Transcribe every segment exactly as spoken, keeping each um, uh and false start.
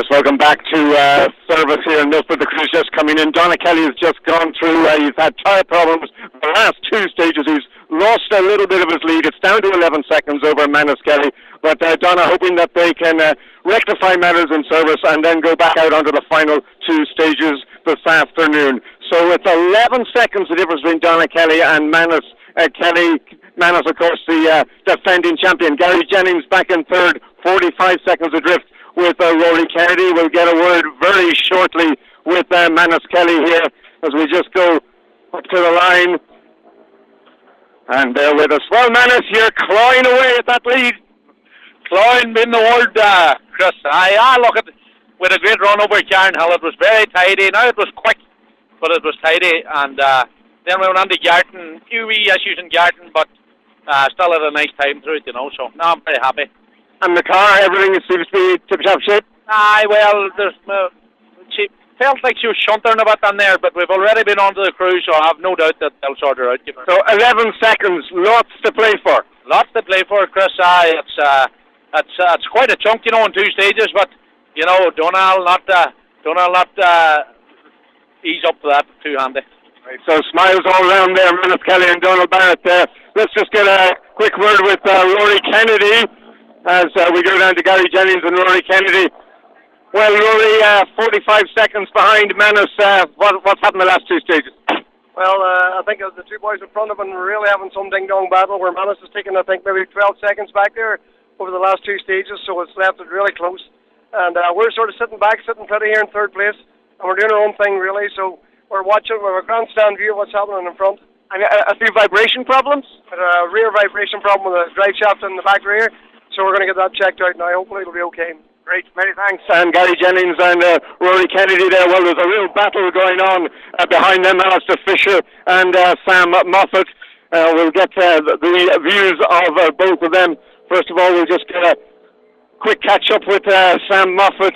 Yes, welcome back to uh, service here in Milford. The crew's just coming in. Donna Kelly has just gone through. Uh, he's had tyre problems the last two stages. He's lost a little bit of his lead. It's down to eleven seconds over Manus Kelly. But uh, Donna hoping that they can uh, rectify matters in service and then go back out onto the final two stages this afternoon. So it's eleven seconds the difference between Donna Kelly and Manus uh, Kelly. Manus, of course, the uh, defending champion. Gary Jennings back in third, forty-five seconds adrift with uh, Rory Kennedy. We'll get a word very shortly with uh, Manus Kelly here as we just go up to the line. And they're with us. Well, Manus, you're clawing away at that lead. Clawing in the word, uh, Chris. I ah, look at with a great run over Karen Hill. It was very tidy. Now it was quick, but it was tidy. And uh, then we went on to Garton. A few wee issues in Garton, but uh, still had a nice time through it, you know. So now I'm very happy. And the car, everything seems to be tip-top shape? Aye, well, there's, uh, she felt like she was shunting a bit on there, but we've already been onto the cruise, so I have no doubt that they'll sort her out. So eleven seconds, lots to play for. Lots to play for, Chris. Aye, it's, uh, it's, uh, it's quite a chunk, you know, in two stages, but, you know, Donald not, uh, Donald not uh, ease up to that two-handed. Right, so smiles all around there, Manus Kelly and Donald Barrett there. Let's just get a quick word with uh, Rory Kennedy as uh, we go down to Gary Jennings and Rory Kennedy. Well, Rory, uh, forty-five seconds behind Manus. Uh, what, what's happened the last two stages? Well, uh, I think the two boys in front of him are really having some ding-dong battle where Manus has taken, I think, maybe twelve seconds back there over the last two stages, so it's left it really close. And uh, we're sort of sitting back, sitting pretty here in third place, and we're doing our own thing, really, so we're watching, we have a grandstand view of what's happening in front. And a, a few vibration problems? A rear vibration problem with the drive shaft in the back rear, so we're going to get that checked out now. Hopefully it'll be okay. Great, many thanks. And Gary Jennings and uh, Rory Kennedy there. Well, there's a real battle going on uh, behind them. Alistair Fisher and uh, Sam Moffat. Uh, we'll get uh, the, the views of uh, both of them. First of all, we'll just get a quick catch up with uh, Sam Moffat.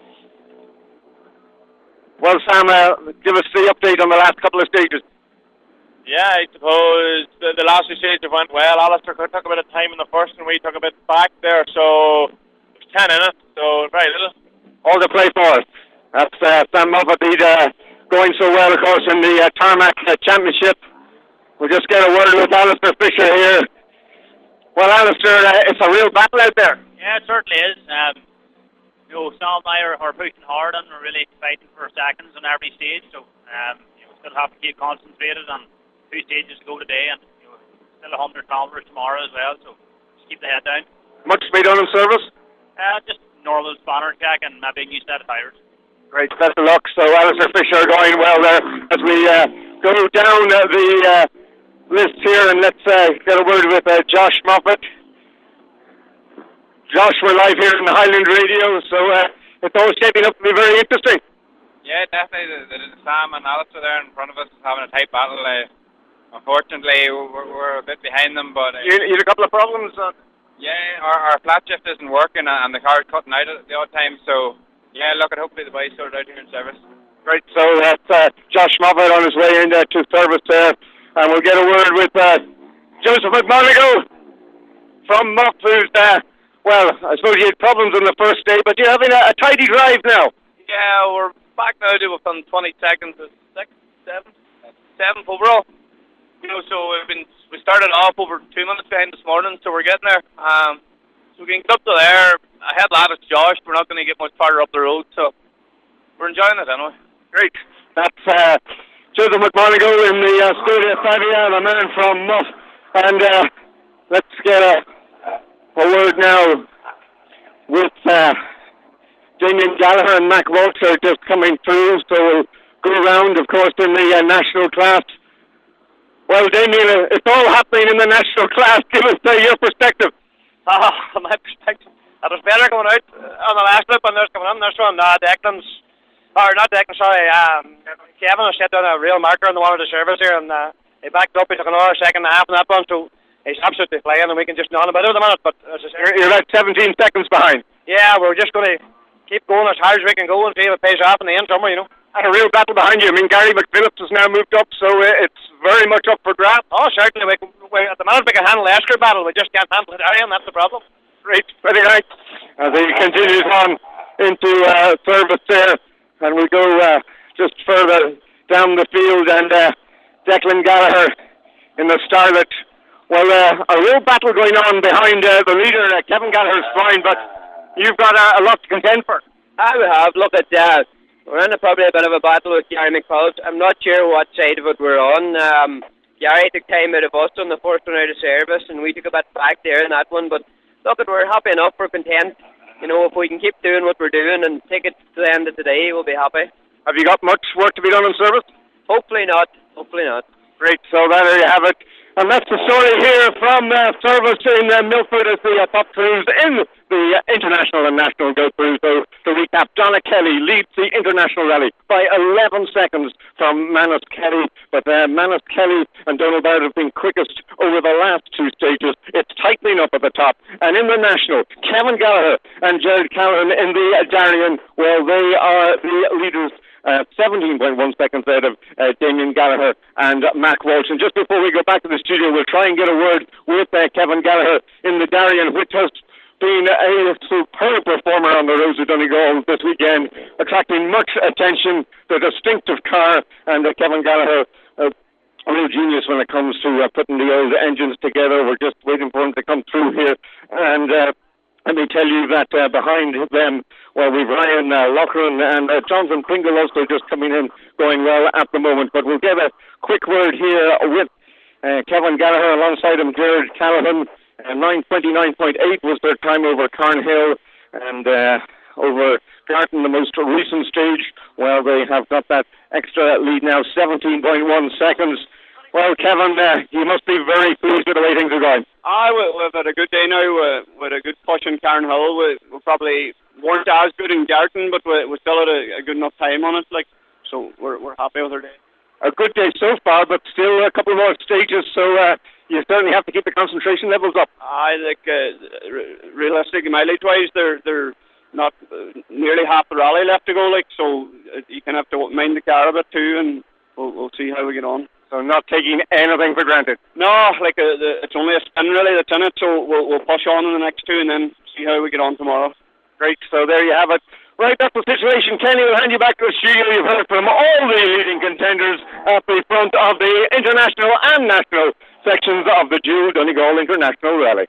Well, Sam, uh, give us the update on the last couple of stages. Yeah, I suppose the, the last two stages went well. Alistair took a bit of time in the first and we took a bit back there, so it was ten in it, so very little. All to play for. That's uh, Sam Moffat uh, going so well, of course, in the uh, Tarmac uh, Championship. We'll just get a word with Alistair Fisher here. Well, Alistair, uh, it's a real battle out there. Yeah, it certainly is. Um, you know, Sam and I are, are pushing hard and we're really fighting for seconds on every stage, so um, you know, still have to keep concentrated on two stages to go today, and you know, still one hundred kilometres tomorrow as well, so just keep the head down. Much to be done in service? Uh, just normal spanner check and maybe a new set of tyres. Great, best of luck. So Alistair Fisher going well there as we uh, go down uh, the uh, list here, and let's uh, get a word with uh, Josh Moffat. Josh, we're live here in the Highland Radio, so uh, it's all shaping up to be very interesting. Yeah, definitely. The, the, the Sam and Alistair there in front of us is having a tight battle. Uh, unfortunately, we're, we're a bit behind them, but uh, you, you had a couple of problems. Uh, yeah, our, our flat shift isn't working, and the car's cutting out at the odd time. So yeah, look, at hopefully the boys sort it out here in service. Great. So that's uh, Josh Moffat on his way into to service there, and we'll get a word with uh, Joseph McMonigal from Muff, who's uh, well, I suppose you had problems on the first day, but you're having a, a tidy drive now. Yeah, we're back now to within twenty seconds of sixth, seventh, seventh overall. You know, so we've been we started off over two minutes behind this morning, so we're getting there. Um, so we can get up to there. Ahead lad is Josh. We're not going to get much farther up the road, so we're enjoying it anyway. Great. That's uh, Joseph McMonigal in the uh, studio. Fabian, a man from Muff, and uh, let's get a, a word now with uh, Damien Gallagher and Mac Walsh are just coming through, so we'll go around, of course, in the uh, national class. Well, Damien, uh, it's all happening in the national class. Give us uh, your perspective. Ah, oh, my perspective. It was better going out on the last loop, and there's coming in this one. Uh, Declan's, or not Declan, sorry, um, Kevin has set down a real marker on the one of the service here, and uh, he backed up. He took another second and a half on that one, so he's absolutely flying, and we can just know about it at the minute. But as I say, you're, you're about seventeen seconds behind. Yeah, we're just going to keep going as hard as we can go and see if it pays off in the end somewhere, you know. And a real battle behind you. I mean, Gary McPhillips has now moved up, so uh, it's very much up for grabs. Oh, certainly. We, we, at the moment, we can handle the Esker battle. We just can't handle it, Arian. That's the problem. Great. Very nice. As he continues on into uh, service there, and we go uh, just further down the field, and uh, Declan Gallagher in the Starlet. Well, uh, a real battle going on behind uh, the leader. Uh, Kevin Gallagher's fine, but you've got uh, a lot to contend for. I we have. Look at that. Uh, we're in a, probably a bit of a battle with Gary McCullough. I'm not sure what side of it we're on. Um, Gary took time out of us on the first one out of service, and we took a bit back there in that one. But look, at we're happy enough. We're content. You know, if we can keep doing what we're doing and take it to the end of today, we'll be happy. Have you got much work to be done in service? Hopefully not. Hopefully not. Great. So there you have it. And that's the story here from uh, service in uh, Milford as the uh, top crews in the uh, international and national go through. So to recap, Donna Kelly leads the international rally by eleven seconds from Manus Kelly. But uh, Manus Kelly and Donald Barrett have been quickest over the last two stages. It's tightening up at the top. And in the national, Kevin Gallagher and Jared Callahan in the uh, Darien, well, they are the leaders. Uh, seventeen point one seconds out of uh, Damien Gallagher and uh, Mac Walsh. And just before we go back to the studio, we'll try and get a word with uh, Kevin Gallagher in the Darien, which has been a superb performer on the roads of Donegal this weekend, attracting much attention, the distinctive car, and uh, Kevin Gallagher, uh, a real genius when it comes to uh, putting the old engines together. We're just waiting for him to come through here. And uh, let me tell you that uh, behind them, well, we've Ryan uh, Loughran and uh, Jonathan Pringle also just coming in, going well at the moment. But we'll get a quick word here with uh, Kevin Gallagher, alongside him Jared Callahan. Uh, nine twenty-nine point eight was their time over Carnhill, and uh, over Garton, the most recent stage. Well, they have got that extra lead now, seventeen point one seconds. Well, Kevin, uh, you must be very pleased with the way things are going. Ah, we, we've had a good day now uh, with a good push in Carnhill. We, we probably weren't as good in Garton, but we, we still had a, a good enough time on it. Like, so we're we're happy with our day. A good day so far, but still a couple more stages, so uh, you certainly have to keep the concentration levels up. I like uh, re- realistic mileage-wise, they're they're not uh, nearly half the rally left to go. Like, so uh, you can have to mind the car a bit too, and we'll we'll see how we get on. So not taking anything for granted. No, like uh, the, it's only a spin really that's in it, so we'll we'll push on in the next two and then see how we get on tomorrow. Great. So there you have it. Right, that's the situation. Kenny, will hand you back to the studio. You've heard from all the leading contenders at the front of the international and national sections of the Dual Donegal International Rally.